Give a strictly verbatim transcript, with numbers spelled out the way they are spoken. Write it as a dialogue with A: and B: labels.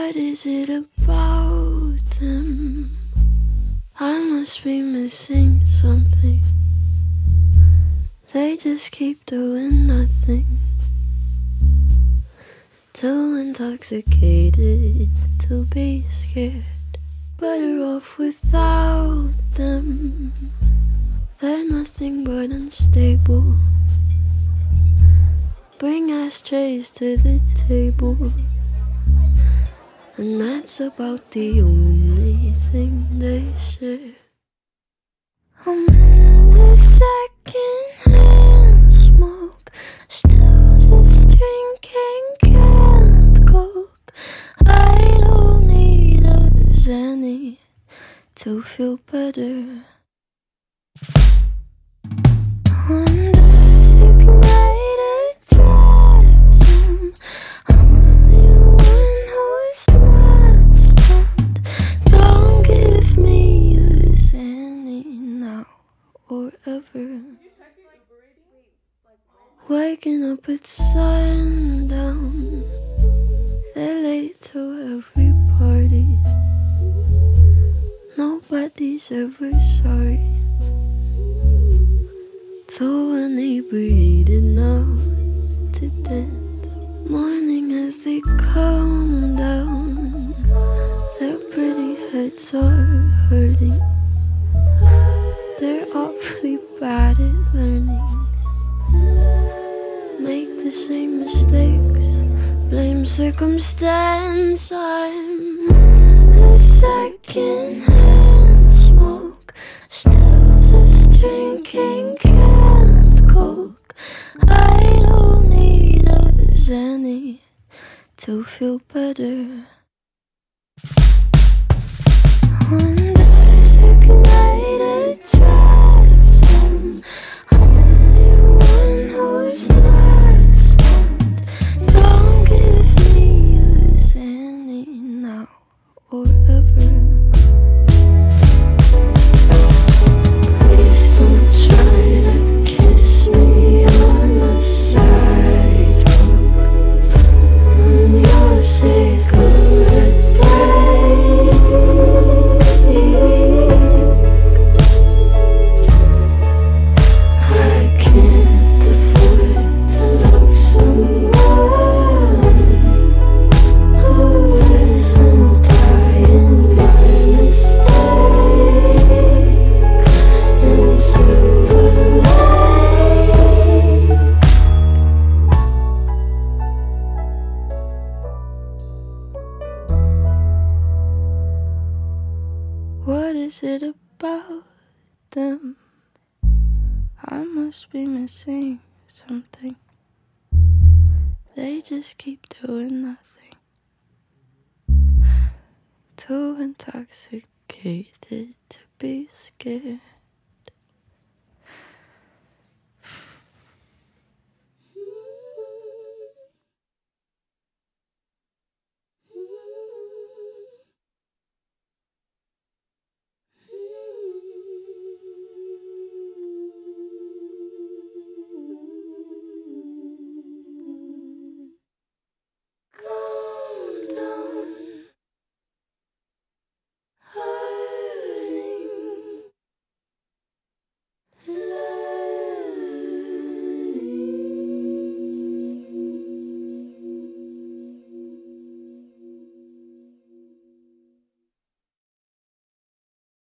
A: What is it about them? I must be missing something. They just keep doing nothing. Too intoxicated to be scared. Better off without them. They're nothing but unstable. Bring ashtrays to the table, and that's about the only thing they share. I'm in the second-hand smoke, still just drinking canned coke. I don't need a Xanny to feel better. On the sick night it drives home, I'm the one who's not stoned. Don't give me a Xanny now or ever. Waking up at sundown, they're late to every party. Nobody's ever sorry. Too inebriated now to dance. Morning as they come down, their pretty heads are hurting. They're awfully bad at learning. Make the same mistakes, blame circumstance. I'm in the second-hand smoke, still just drinking canned coke. I don't need a Xanny to feel better. On the sick night it drives home, I'm the one who's not stoned. Don't give me a Xanny now or ever. Please don't try to kiss me on the sidewalk on your cigarette break. I can't afford to love someone who isn't dying by mistake in Silver Lake. What is it about them? I must be missing something. They just keep doing nothing. Too intoxicated to be scared.